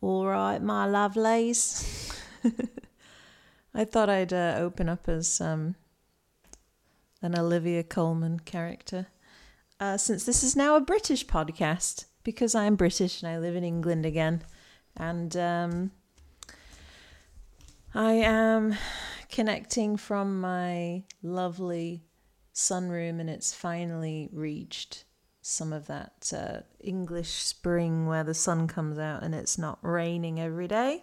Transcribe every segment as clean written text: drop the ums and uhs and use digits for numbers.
All right, my lovelies. I thought I'd open up as an Olivia Colman character, since this is now a British podcast, because I'm British and I live in England again. And I am connecting from my lovely sunroom, and it's finally reached some of that English spring where the sun comes out and it's not raining every day.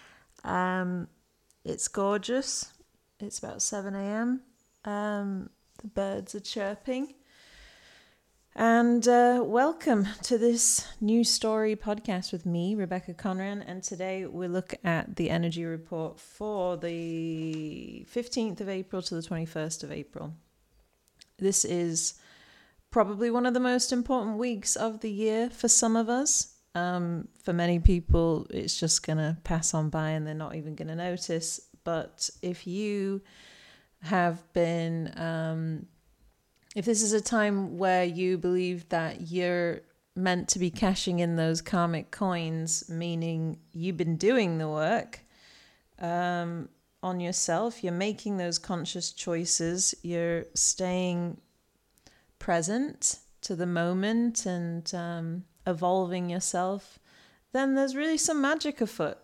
It's gorgeous. It's about 7 a.m. The birds are chirping. And welcome to this new story podcast with me, Rebecca Conran. And today we look at the energy report for the 15th of April to the 21st of April. This is probably one of the most important weeks of the year for some of us. For many people, it's just going to pass on by and they're not even going to notice. But if you have been, if this is a time where you believe that you're meant to be cashing in those karmic coins, meaning you've been doing the work on yourself, you're making those conscious choices, you're staying present to the moment and evolving yourself, then there's really some magic afoot.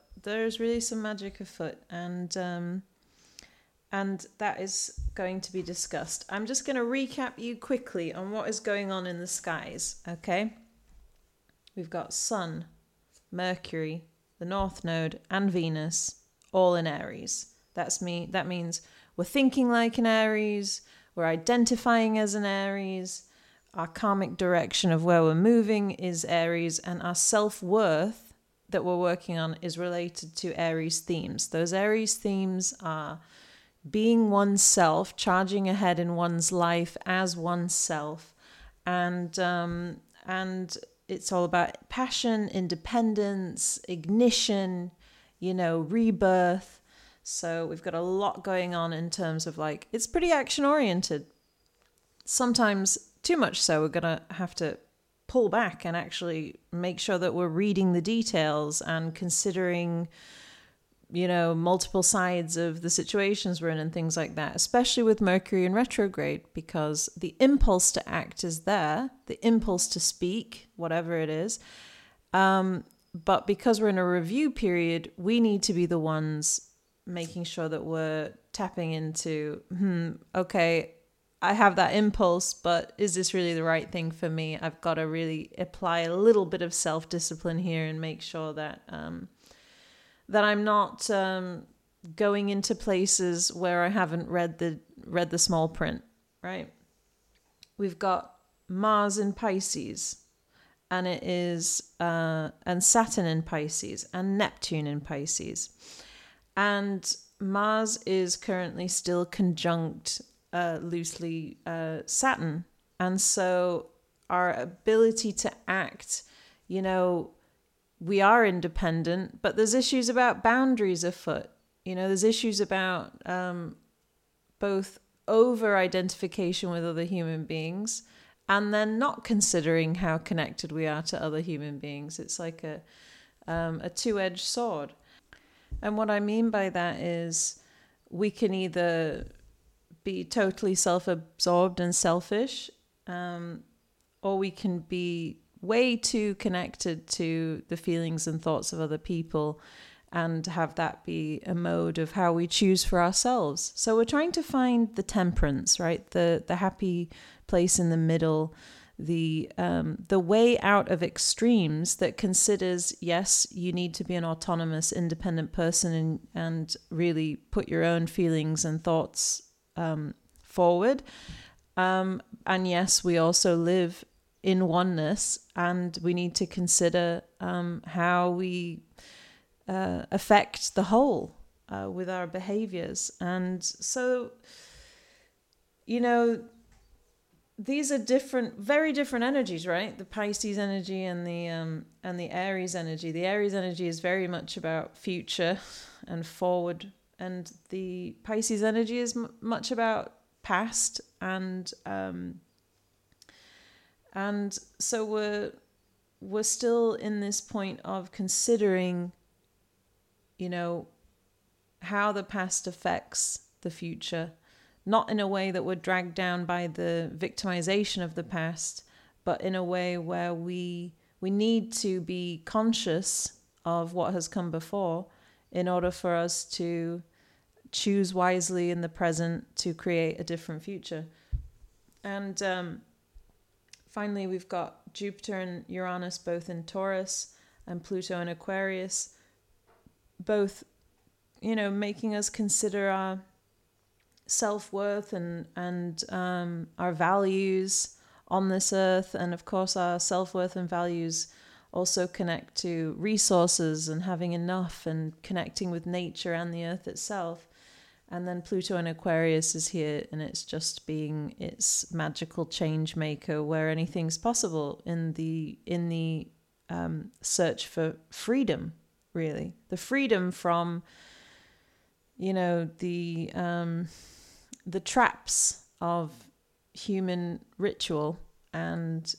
And that is going to be discussed. I'm just going to recap you quickly on what is going on in the skies, okay? We've got Sun, Mercury, the North Node, and Venus, all in Aries. That means we're thinking like an Aries, we're identifying as an Aries, our karmic direction of where we're moving is Aries, and our self-worth that we're working on is related to Aries themes. Those Aries themes are being oneself, charging ahead in one's life as oneself, and it's all about passion, independence, ignition, rebirth. So we've got a lot going on in terms of it's pretty action oriented. Sometimes too much so. We're gonna have to pull back and actually make sure that we're reading the details and considering multiple sides of the situations we're in and things like that, especially with Mercury in retrograde, because the impulse to act is there, the impulse to speak, whatever it is. But because we're in a review period, we need to be the ones making sure that we're tapping into, okay, I have that impulse, but is this really the right thing for me? I've got to really apply a little bit of self-discipline here and make sure that that I'm not going into places where I haven't read the small print, right? We've got Mars in Pisces, and it is and Saturn in Pisces, and Neptune in Pisces, and Mars is currently still conjunct loosely Saturn, and so our ability to act, we are independent, but there's issues about boundaries afoot. There's issues about both over-identification with other human beings and then not considering how connected we are to other human beings. It's like a two-edged sword. And what I mean by that is we can either be totally self-absorbed and selfish, or we can be way too connected to the feelings and thoughts of other people and have that be a mode of how we choose for ourselves. So we're trying to find the temperance, right? The happy place in the middle, the way out of extremes that considers, yes, you need to be an autonomous, independent person and really put your own feelings and thoughts forward. And yes, we also live in oneness, and we need to consider how we affect the whole with our behaviors. And so, these are very different energies, right? The Pisces energy and the Aries energy. The Aries energy is very much about future and forward, and the Pisces energy is much about past and so we're still in this point of considering you know, how the past affects the future, not in a way that we're dragged down by the victimization of the past, but in a way where we need to be conscious of what has come before in order for us to choose wisely in the present to create a different future. And finally, we've got Jupiter and Uranus both in Taurus and Pluto in Aquarius, both, you know, making us consider our self-worth and our values on this earth. And of course, our self-worth and values also connect to resources and having enough and connecting with nature and the earth itself. And then Pluto in Aquarius is here, and it's just being its magical change maker, where anything's possible in the search for freedom, really. The freedom from, you know, the traps of human ritual and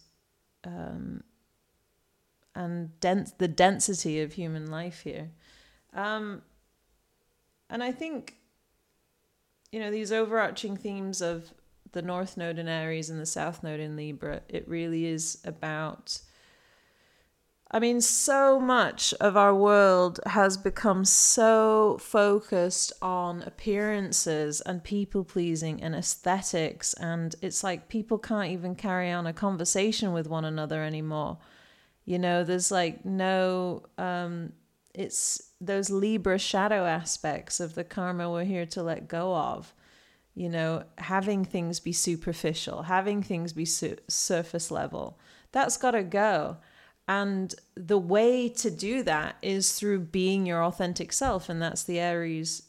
the density of human life here. And I think, you know, these overarching themes of the North Node in Aries and the South Node in Libra, it really is about, I mean, so much of our world has become so focused on appearances and people pleasing and aesthetics. And it's like people can't even carry on a conversation with one another anymore. You know, there's like no, it's those Libra shadow aspects of the karma we're here to let go of. You know, having things be superficial, having things be surface level, that's got to go. And the way to do that is through being your authentic self, and that's the Aries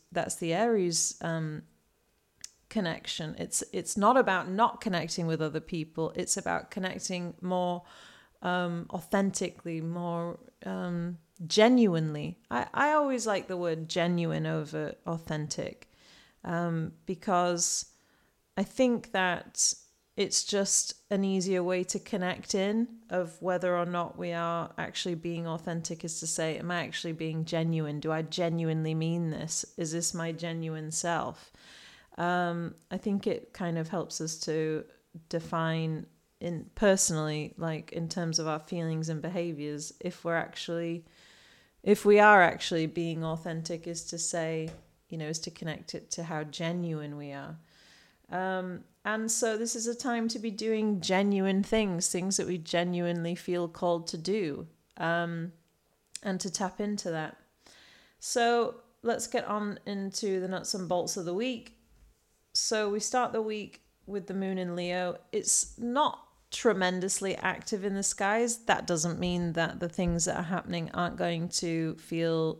connection. It's not about not connecting with other people. It's about connecting more authentically, more genuinely. I always like the word genuine over authentic, because I think that it's just an easier way to connect in of whether or not we are actually being authentic, is to say, am I actually being genuine? Do I genuinely mean this? Is this my genuine self? I think it kind of helps us to define in personally, like in terms of our feelings and behaviors, if we are actually being authentic, is to say, you know, is to connect it to how genuine we are. And so this is a time to be doing genuine things that we genuinely feel called to do, and to tap into that. So let's get on into the nuts and bolts of the week. So we start the week with the moon in Leo. It's not tremendously active in the skies. That doesn't mean that the things that are happening aren't going to feel,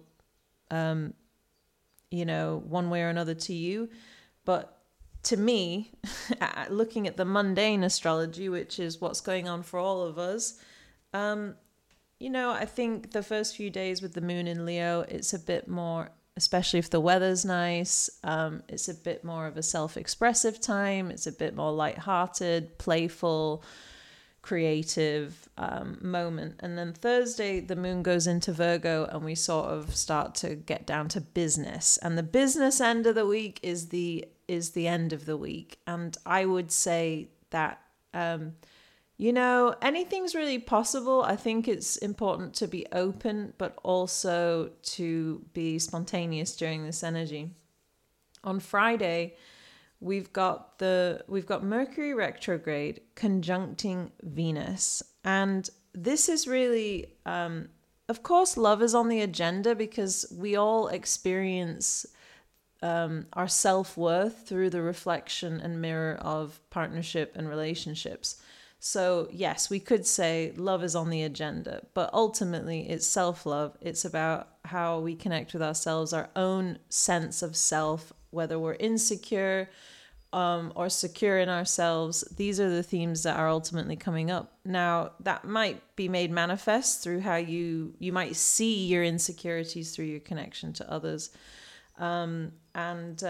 you know, one way or another to you. But to me, looking at the mundane astrology, which is what's going on for all of us, you know, I think the first few days with the moon in Leo, it's a bit more, especially if the weather's nice, it's a bit more of a self-expressive time. It's a bit more lighthearted, playful, creative moment. And then Thursday, the moon goes into Virgo, and we sort of start to get down to business. And the business end of the week is the end of the week. And I would say that, you know, anything's really possible. I think it's important to be open, but also to be spontaneous during this energy. On Friday, we've got Mercury retrograde conjuncting Venus. And this is really, of course, love is on the agenda, because we all experience our self-worth through the reflection and mirror of partnership and relationships. So yes, we could say love is on the agenda, but ultimately it's self-love. It's about how we connect with ourselves, our own sense of self, whether we're insecure or secure in ourselves. These are the themes that are ultimately coming up. Now, that might be made manifest through how you might see your insecurities through your connection to others. And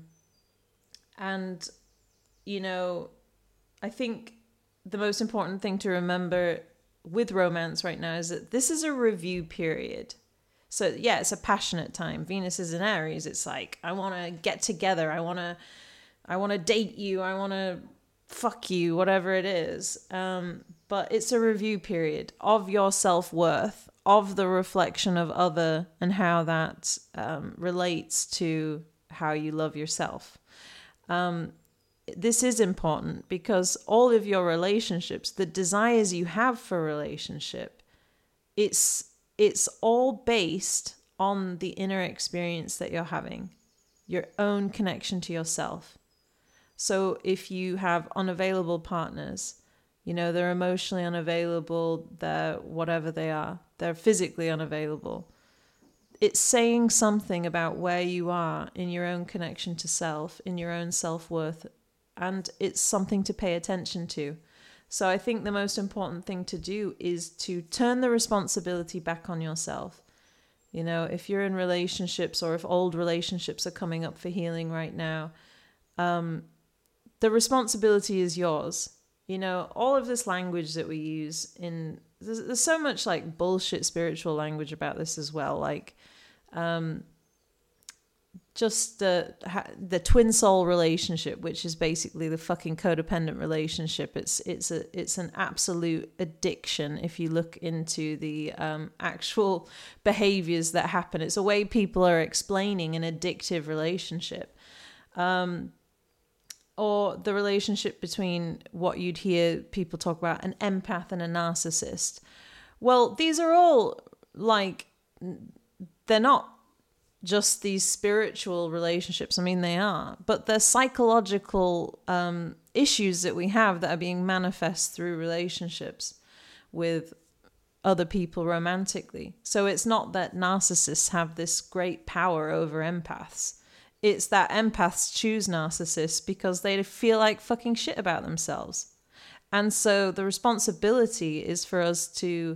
you know, I think the most important thing to remember with romance right now is that this is a review period. So yeah, it's a passionate time. Venus is in Aries. It's like, I want to get together. I want to date you. I want to fuck you, whatever it is. But it's a review period of your self-worth, of the reflection of other, and how that relates to how you love yourself. This is important because all of your relationships, the desires you have for relationship, it's all based on the inner experience that you're having, your own connection to yourself. So if you have unavailable partners, they're emotionally unavailable, they're whatever they are, they're physically unavailable. It's saying something about where you are in your own connection to self, in your own self-worth, and it's something to pay attention to. So I think the most important thing to do is to turn the responsibility back on yourself. If you're in relationships, or if old relationships are coming up for healing right now, the responsibility is yours. All of this language that we use there's so much like bullshit spiritual language about this as well. Like, just the twin soul relationship, which is basically the fucking codependent relationship. It's an absolute addiction if you look into the actual behaviors that happen. It's a way people are explaining an addictive relationship. Or the relationship between what you'd hear people talk about, an empath and a narcissist. Well, these are all like, they're not just these spiritual relationships. I mean, they are, but they're psychological issues that we have that are being manifest through relationships with other people romantically. So it's not that narcissists have this great power over empaths. It's that empaths choose narcissists because they feel like fucking shit about themselves. And so the responsibility is for us to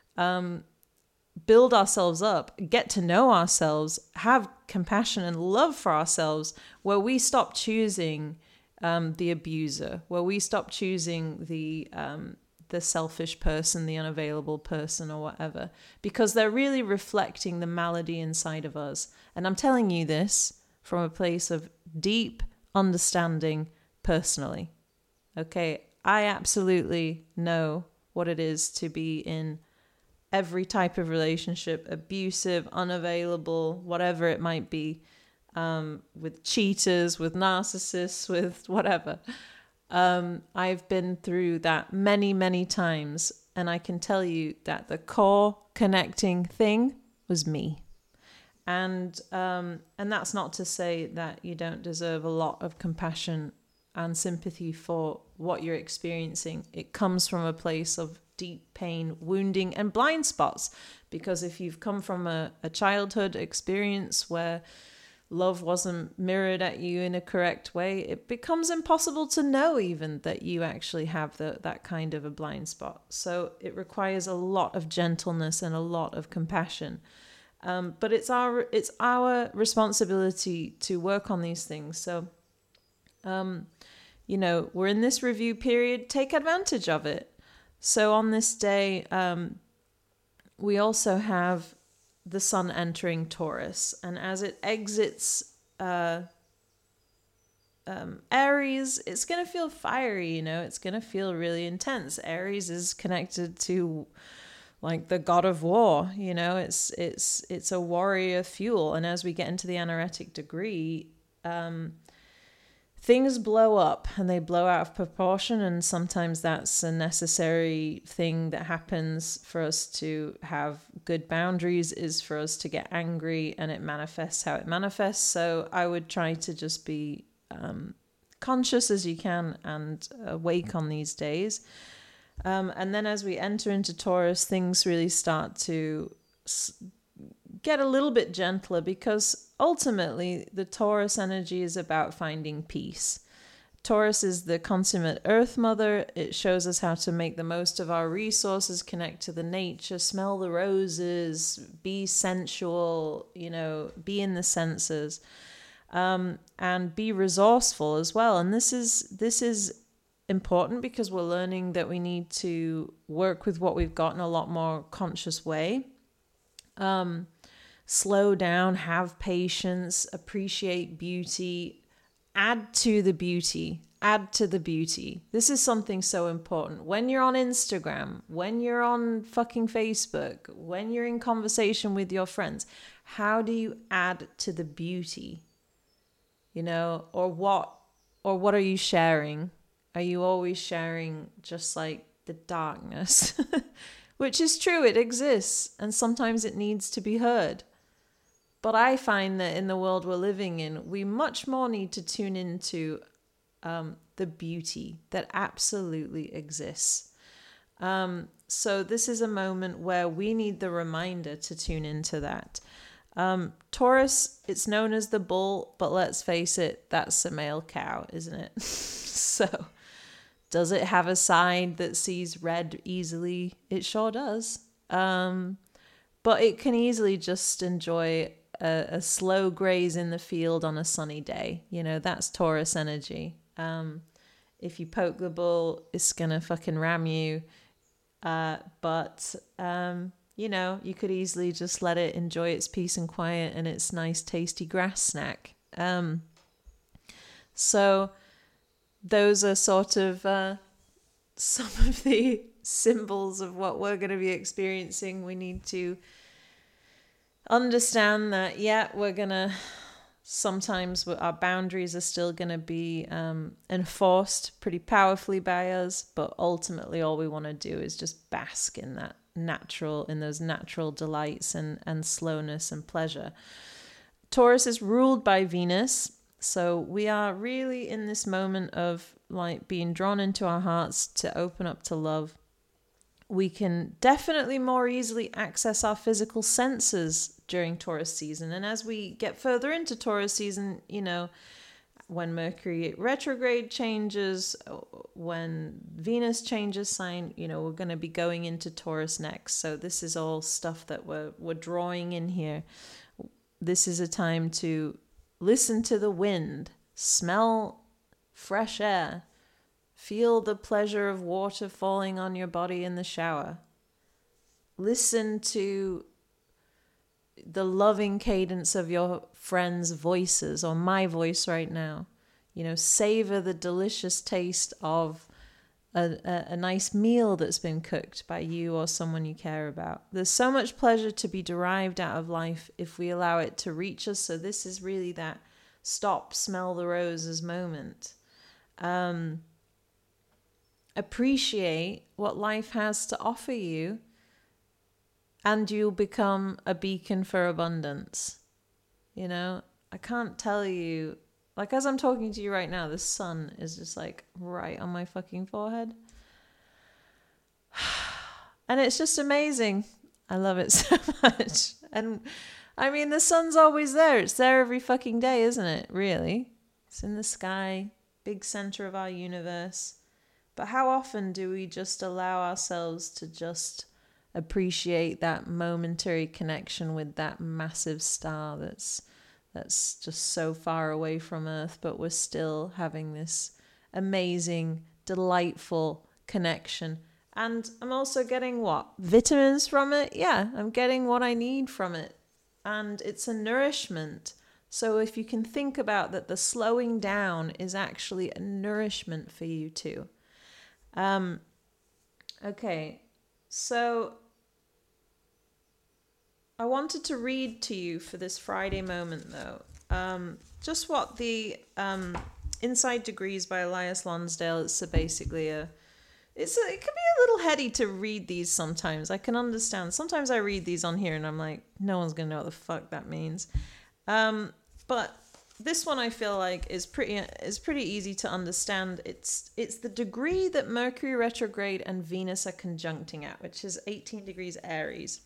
build ourselves up, get to know ourselves, have compassion and love for ourselves, where we stop choosing the abuser, where we stop choosing the selfish person, the unavailable person, or whatever, because they're really reflecting the malady inside of us. And I'm telling you this from a place of deep understanding personally. Okay, I absolutely know what it is to be in every type of relationship, abusive, unavailable, whatever it might be, with cheaters, with narcissists, with whatever. I've been through that many, many times, and I can tell you that the core connecting thing was me. And that's not to say that you don't deserve a lot of compassion and sympathy for what you're experiencing. It comes from a place of deep pain, wounding, and blind spots. Because if you've come from a childhood experience where love wasn't mirrored at you in a correct way, it becomes impossible to know even that you actually have that kind of a blind spot. So it requires a lot of gentleness and a lot of compassion. But it's our responsibility to work on these things. So, we're in this review period. Take advantage of it. So on this day, we also have the sun entering Taurus. And as it exits Aries, it's going to feel fiery, it's going to feel really intense. Aries is connected to like the god of war, it's a warrior fuel. And as we get into the anaretic degree, things blow up and they blow out of proportion. And sometimes that's a necessary thing that happens for us to have good boundaries, is for us to get angry, and it manifests how it manifests. So I would try to just be conscious as you can and awake on these days. And then as we enter into Taurus, things really start to get a little bit gentler, because ultimately the Taurus energy is about finding peace. Taurus is the consummate earth mother. It shows us how to make the most of our resources, connect to the nature, smell the roses, be sensual, be in the senses, and be resourceful as well. And this is important because we're learning that we need to work with what we've got in a lot more conscious way. slow down, have patience, appreciate beauty, add to the beauty. Add to the beauty. This is something so important. When you're on Instagram, when you're on fucking Facebook, when you're in conversation with your friends, how do you add to the beauty? You know, or what are you sharing? Are you always sharing just like the darkness? Which is true, it exists, and sometimes it needs to be heard. But I find that in the world we're living in, we much more need to tune into the beauty that absolutely exists. So this is a moment where we need the reminder to tune into that. Taurus, it's known as the bull, but let's face it, that's a male cow, isn't it? So does it have a side that sees red easily? It sure does. But it can easily just enjoy a slow graze in the field on a sunny day. You know, that's Taurus energy. If you poke the bull, it's gonna fucking ram you. But you know, you could easily just let it enjoy its peace and quiet and its nice tasty grass snack. So those are sort of some of the symbols of what we're going to be experiencing. We need to understand that, yeah, we're going to, sometimes our boundaries are still going to be enforced pretty powerfully by us, but ultimately all we want to do is just bask in that in those natural delights and slowness and pleasure. Taurus is ruled by Venus, so we are really in this moment of like being drawn into our hearts to open up to love. We can definitely more easily access our physical senses during Taurus season. And as we get further into Taurus season, you know, when Mercury retrograde changes, when Venus changes sign, you know, we're going to be going into Taurus next. So this is all stuff that we're drawing in here. This is a time to listen to the wind, smell fresh air, feel the pleasure of water falling on your body in the shower. Listen to the loving cadence of your friends' voices or my voice right now. You know, savor the delicious taste of a nice meal that's been cooked by you or someone you care about. There's so much pleasure to be derived out of life if we allow it to reach us. So this is really that stop, smell the roses moment. Appreciate what life has to offer you, and you'll become a beacon for abundance. You know, I can't tell you, like as I'm talking to you right now, the sun is just like right on my fucking forehead. And it's just amazing. I love it so much. And I mean, the sun's always there. It's there every fucking day, isn't it? Really? It's in the sky, big center of our universe. But how often do we just allow ourselves to just appreciate that momentary connection with that massive star that's just so far away from Earth, but we're still having this amazing, delightful connection. And I'm also getting what? Vitamins from it? Yeah, I'm getting what I need from it. And it's a nourishment. So if you can think about that, the slowing down is actually a nourishment for you too. Okay, so I wanted to read to you for this Friday moment, though, just what the Inside Degrees by Elias Lonsdale. It's basically it can be a little heady to read these sometimes. I can understand. Sometimes I read these on here and I'm like, no one's gonna know what the fuck that means. But this one I feel like is pretty easy to understand. It's the degree that Mercury retrograde and Venus are conjuncting at, which is 18 degrees Aries.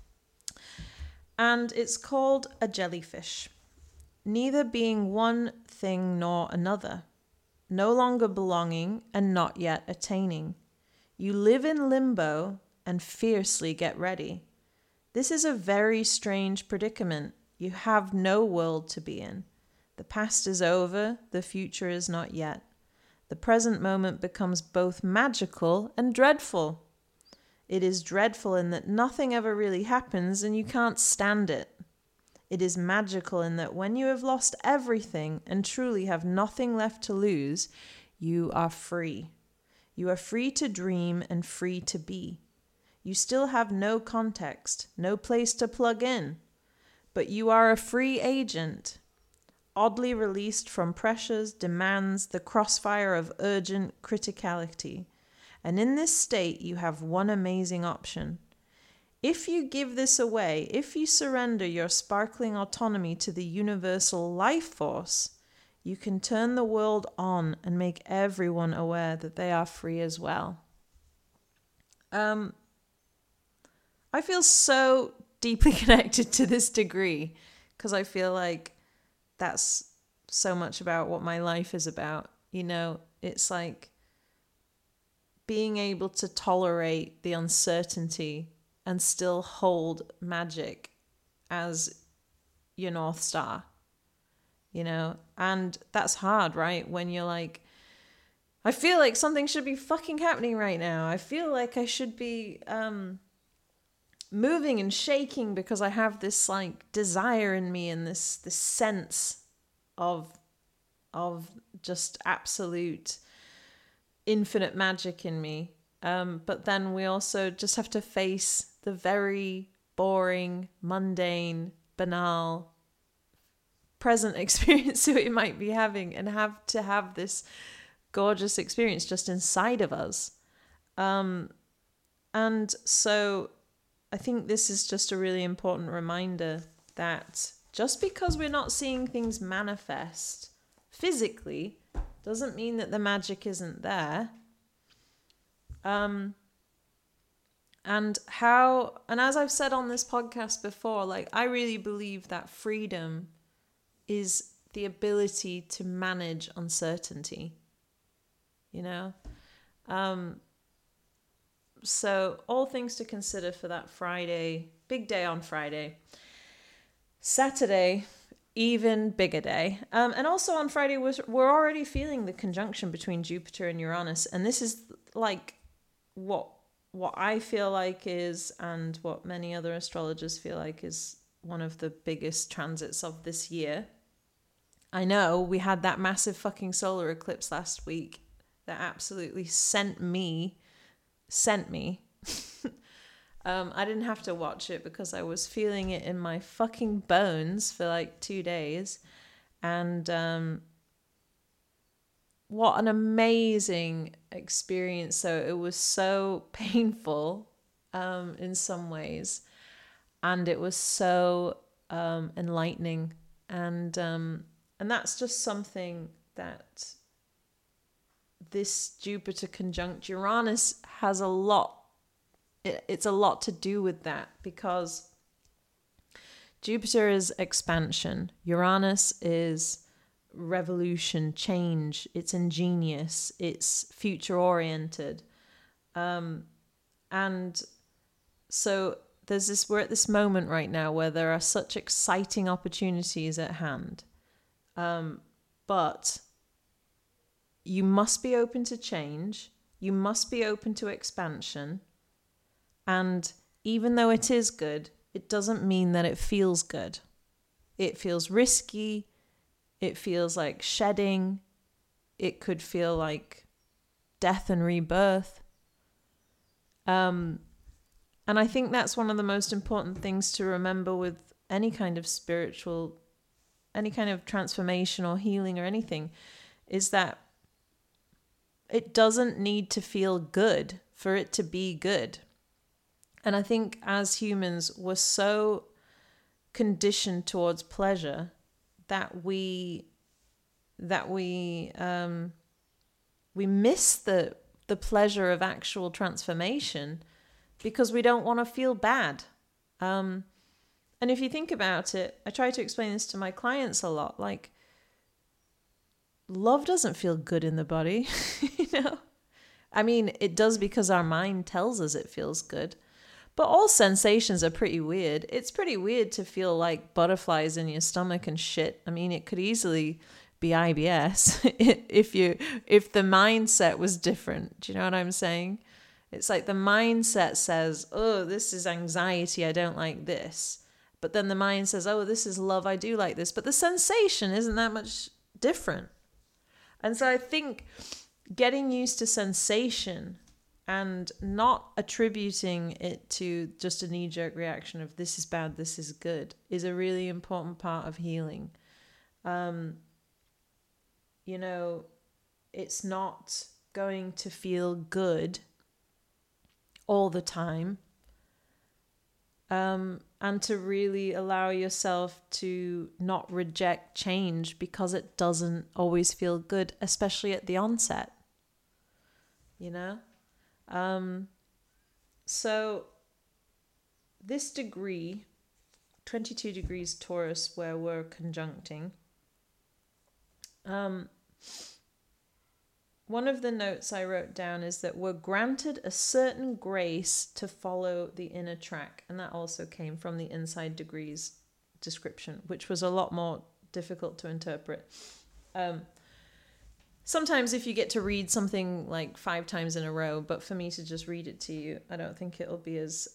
And it's called a jellyfish, neither being one thing nor another, no longer belonging and not yet attaining. You live in limbo and fiercely get ready. This is a very strange predicament. You have no world to be in. The past is over, the future is not yet. The present moment becomes both magical and dreadful. It is dreadful in that nothing ever really happens and you can't stand it. It is magical in that when you have lost everything and truly have nothing left to lose, you are free. You are free to dream and free to be. You still have no context, no place to plug in, but you are a free agent, oddly released from pressures, demands, the crossfire of urgent criticality. And in this state, you have one amazing option. If you give this away, if you surrender your sparkling autonomy to the universal life force, you can turn the world on and make everyone aware that they are free as well. I feel so deeply connected to this degree because I feel like that's so much about what my life is about. You know, it's like being able to tolerate the uncertainty and still hold magic as your North Star, you know? And that's hard, right? When you're like, I feel like something should be fucking happening right now. I feel like I should be moving and shaking because I have this like desire in me and this sense of just absolute infinite magic in me. But then we also just have to face the very boring, mundane, banal present experience that we might be having and have to have this gorgeous experience just inside of us. And so I think this is just a really important reminder that just because we're not seeing things manifest physically doesn't mean that the magic isn't there. And as I've said on this podcast before, like, I really believe that freedom is the ability to manage uncertainty, you know? So all things to consider for that Friday, big day on Friday. Saturday, even bigger day. And also on Friday, we're already feeling the conjunction between Jupiter and Uranus. And this is like what I feel like is, and what many other astrologers feel like is, one of the biggest transits of this year. I know we had that massive fucking solar eclipse last week that absolutely sent me. I didn't have to watch it because I was feeling it in my fucking bones for like 2 days. And what an amazing experience. So it was so painful in some ways. And it was so enlightening. And that's just something that this Jupiter conjunct Uranus has a lot. It's a lot to do with that, because Jupiter is expansion. Uranus is revolution, change. It's ingenious. It's future oriented. And so we're at this moment right now where there are such exciting opportunities at hand. But you must be open to change. You must be open to expansion. And even though it is good, it doesn't mean that it feels good. It feels risky. It feels like shedding. It could feel like death and rebirth. And I think that's one of the most important things to remember with any kind of spiritual, any kind of transformation or healing or anything, is that it doesn't need to feel good for it to be good. And I think as humans, we're so conditioned towards pleasure that we miss the pleasure of actual transformation because we don't want to feel bad. And if you think about it, I try to explain this to my clients a lot. Like, love doesn't feel good in the body, you know? I mean, it does because our mind tells us it feels good. But all sensations are pretty weird. It's pretty weird to feel like butterflies in your stomach and shit. I mean, it could easily be IBS if the mindset was different. Do you know what I'm saying? It's like the mindset says, oh, this is anxiety, I don't like this. But then the mind says, oh, this is love, I do like this. But the sensation isn't that much different. And so I think getting used to sensation and not attributing it to just a knee-jerk reaction of this is bad, this is good, is a really important part of healing. You know, it's not going to feel good all the time. And to really allow yourself to not reject change because it doesn't always feel good, especially at the onset, you know? So this degree, 22 degrees Taurus, where we're conjuncting, one of the notes I wrote down is that we're granted a certain grace to follow the inner track. And that also came from the inside degrees description, which was a lot more difficult to interpret. Sometimes if you get to read something like 5 times in a row, but for me to just read it to you, I don't think it'll be as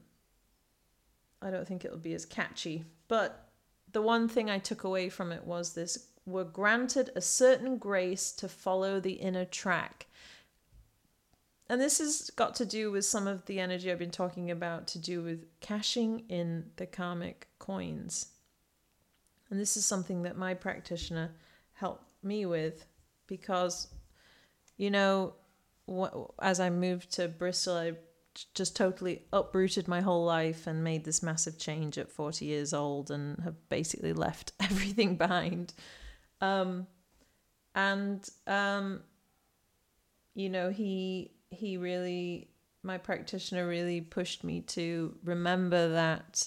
catchy. But the one thing I took away from it was this: we're granted a certain grace to follow the inner track. And this has got to do with some of the energy I've been talking about, to do with cashing in the karmic coins. And this is something that my practitioner helped me with, because, you know, as I moved to Bristol, I just totally uprooted my whole life and made this massive change at 40 years old and have basically left everything behind. You know, he really, my practitioner really pushed me to remember that,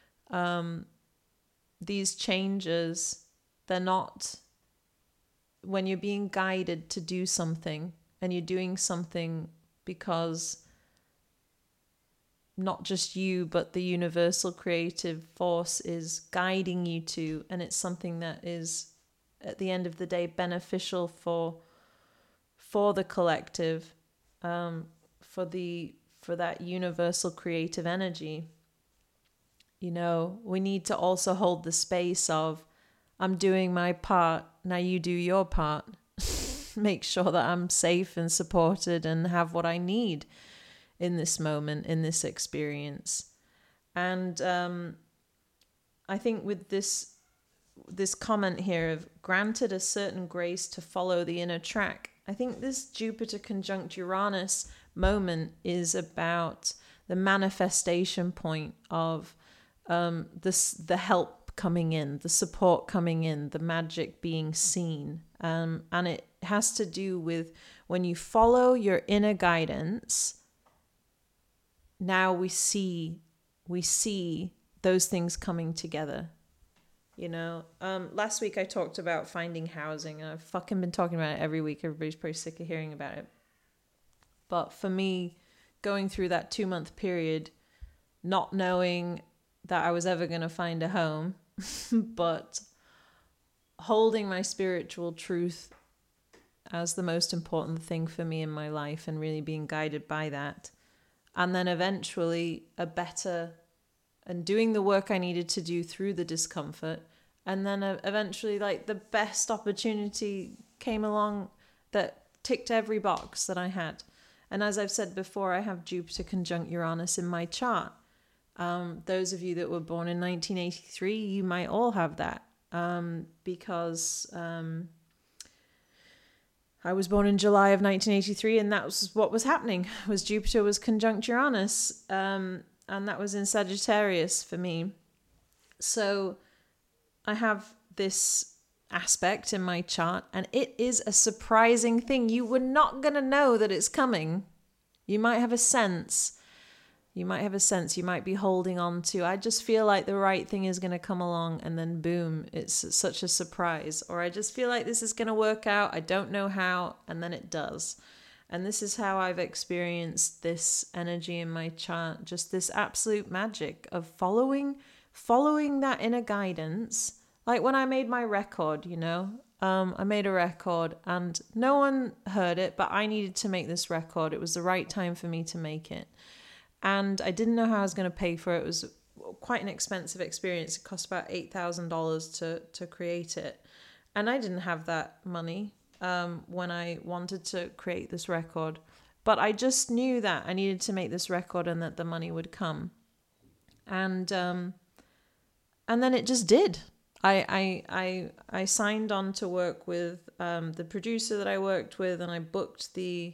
these changes, they're not, when you're being guided to do something and you're doing something because not just you, but the universal creative force is guiding you to, and it's something that is, at the end of the day, beneficial for the collective, for that universal creative energy. You know, we need to also hold the space of, I'm doing my part, now you do your part. Make sure that I'm safe and supported and have what I need in this moment, in this experience. And I think with this comment here of granted a certain grace to follow the inner track, I think this Jupiter conjunct Uranus moment is about the manifestation point of the help coming in, the support coming in, the magic being seen. And it has to do with when you follow your inner guidance, now we see those things coming together. You know, last week I talked about finding housing, and I've fucking been talking about it every week. Everybody's pretty sick of hearing about it. But for me, going through that 2-month period, not knowing that I was ever going to find a home, but holding my spiritual truth as the most important thing for me in my life and really being guided by that. And then eventually and doing the work I needed to do through the discomfort. And then eventually, like, the best opportunity came along that ticked every box that I had. And as I've said before, I have Jupiter conjunct Uranus in my chart. Those of you that were born in 1983, you might all have that. Because I was born in July of 1983, and that was what was happening, was Jupiter was conjunct Uranus. And that was in Sagittarius for me. So I have this aspect in my chart, and it is a surprising thing. You were not going to know that it's coming. You might have a sense. You might be holding on to, I just feel like the right thing is going to come along, and then boom, it's such a surprise. Or I just feel like this is going to work out. I don't know how, and then it does. And this is how I've experienced this energy in my chart, just this absolute magic of following that inner guidance. Like when I made my record, you know, I made a record and no one heard it, but I needed to make this record. It was the right time for me to make it. And I didn't know how I was going to pay for it. It was quite an expensive experience. It cost about $8,000 to create it. And I didn't have that money when I wanted to create this record. But I just knew that I needed to make this record and that the money would come. And then it just did. I signed on to work with the producer that I worked with, and I booked the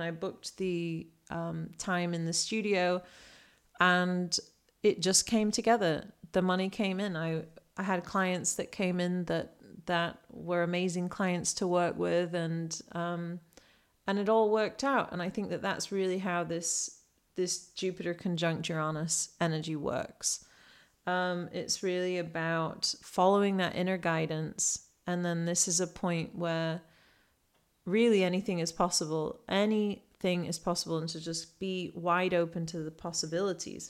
time in the studio, and it just came together. The money came in. I had clients that came in that were amazing clients to work with, and it all worked out. And I think that that's really how this Jupiter conjunct Uranus energy works. It's really about following that inner guidance. And then this is a point where really anything is possible. Anything is possible, and to just be wide open to the possibilities.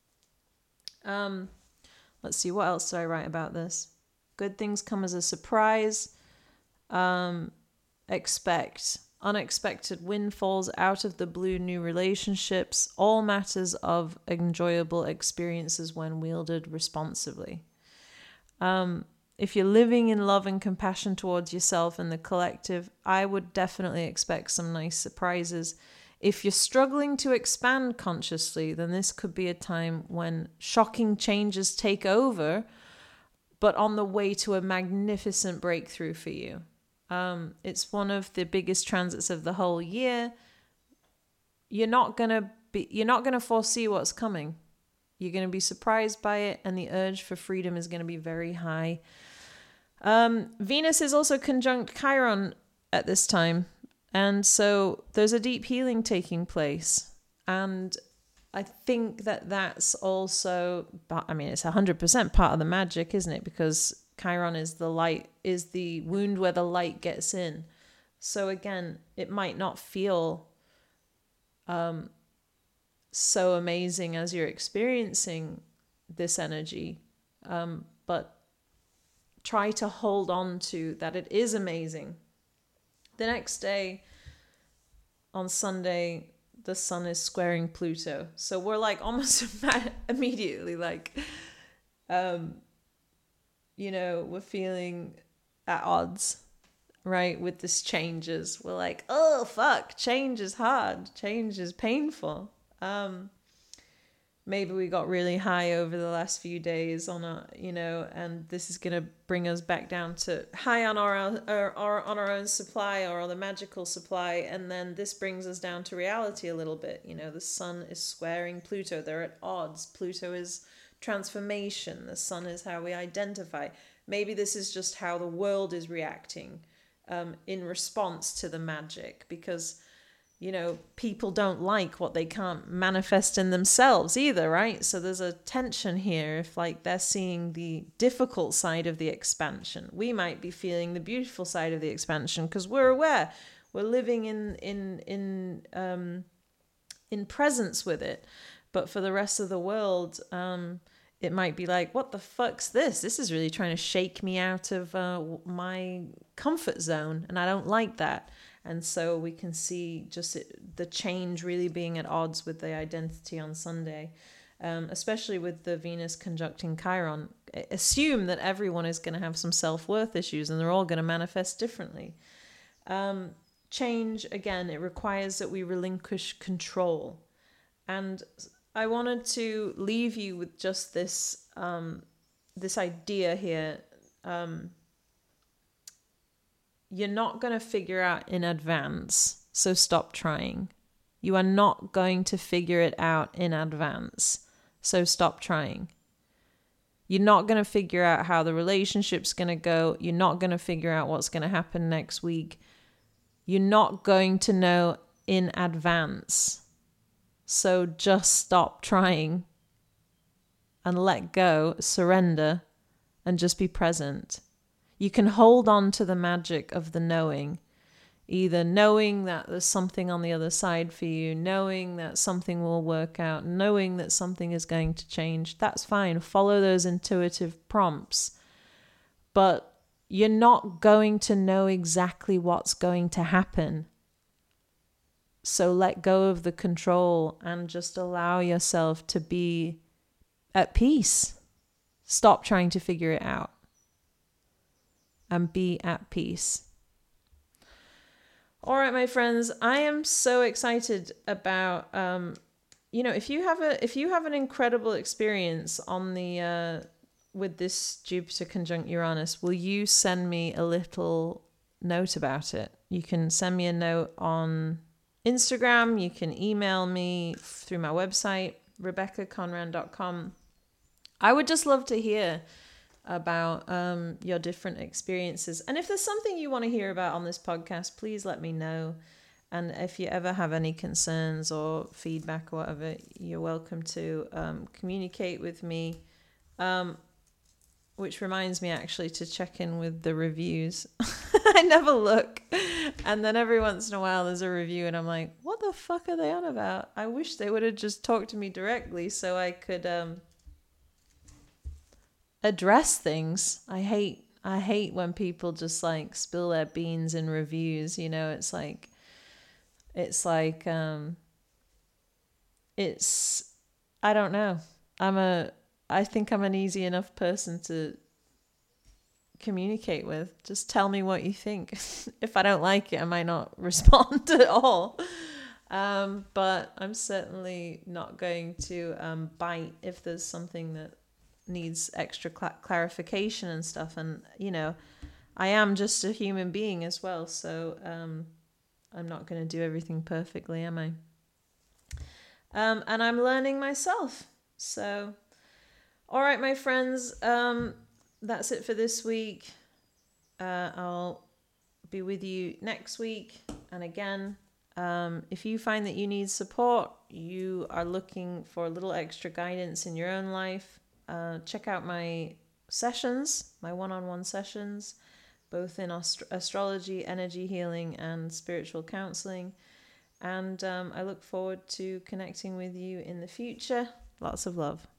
Let's see, what else do I write about this? Good things come as a surprise. Expect unexpected windfalls, out of the blue new relationships, all matters of enjoyable experiences when wielded responsibly. If you're living in love and compassion towards yourself and the collective, I would definitely expect some nice surprises. If you're struggling to expand consciously, then this could be a time when shocking changes take over, but on the way to a magnificent breakthrough for you. It's one of the biggest transits of the whole year. You're not gonna foresee what's coming. You're gonna be surprised by it, and the urge for freedom is gonna be very high. Venus is also conjunct Chiron at this time, and so there's a deep healing taking place. And I think that that's also, I mean, it's 100% part of the magic, isn't it? Because Chiron is the light, is the wound where the light gets in. So again, it might not feel so amazing as you're experiencing this energy, but try to hold on to that it is amazing. The next day, on Sunday, the sun is squaring Pluto. So we're like almost immediately like, we're feeling at odds, right? With this changes. We're like, oh, fuck, change is hard. Change is painful. Maybe we got really high over the last few days and this is going to bring us back down to high on our own supply or on the magical supply. And then this brings us down to reality a little bit. The sun is squaring Pluto. They're at odds. Pluto is transformation. The sun is how we identify. Maybe this is just how the world is reacting in response to the magic, because people don't like what they can't manifest in themselves either, right? So there's a tension here. If they're seeing the difficult side of the expansion, we might be feeling the beautiful side of the expansion because we're aware, we're living in presence with it. But for the rest of the world, it might be like, what the fuck's this? This is really trying to shake me out of my comfort zone, and I don't like that. And so we can see just the change really being at odds with the identity on Sunday, especially with the Venus conjuncting Chiron. Assume that everyone is going to have some self-worth issues, and they're all going to manifest differently. Change, again, it requires that we relinquish control. And I wanted to leave you with just this idea here. You're not going to figure out in advance, so stop trying. You are not going to figure it out in advance, so stop trying. You're not going to figure out how the relationship's going to go. You're not going to figure out what's going to happen next week. You're not going to know in advance. So just stop trying and let go, surrender, and just be present. You can hold on to the magic of the knowing, either knowing that there's something on the other side for you, knowing that something will work out, knowing that something is going to change. That's fine. Follow those intuitive prompts. But you're not going to know exactly what's going to happen. So let go of the control and just allow yourself to be at peace. Stop trying to figure it out and be at peace. All right, my friends, I am so excited about, if you have an incredible experience on the, with this Jupiter conjunct Uranus, will you send me a little note about it? You can send me a note on Instagram. You can email me through my website, RebeccaConran.com. I would just love to hear about your different experiences. And if there's something you want to hear about on this podcast, please let me know. And if you ever have any concerns or feedback or whatever, you're welcome to communicate with me. Which reminds me actually to check in with the reviews. I never look. And then every once in a while there's a review and I'm like, what the fuck are they on about? I wish they would have just talked to me directly so I could address things. I hate when people just like spill their beans in reviews, it's like I don't know. I think I'm an easy enough person to communicate with. Just tell me what you think. If I don't like it, I might not respond at all. But I'm certainly not going to bite if there's something that needs extra clarification and stuff. And, I am just a human being as well. So I'm not going to do everything perfectly, am I? And I'm learning myself. So, all right, my friends, that's it for this week. I'll be with you next week. And again, if you find that you need support, you are looking for a little extra guidance in your own life, check out my sessions, my one-on-one sessions, both in astrology, energy healing, and spiritual counseling. And I look forward to connecting with you in the future. Lots of love.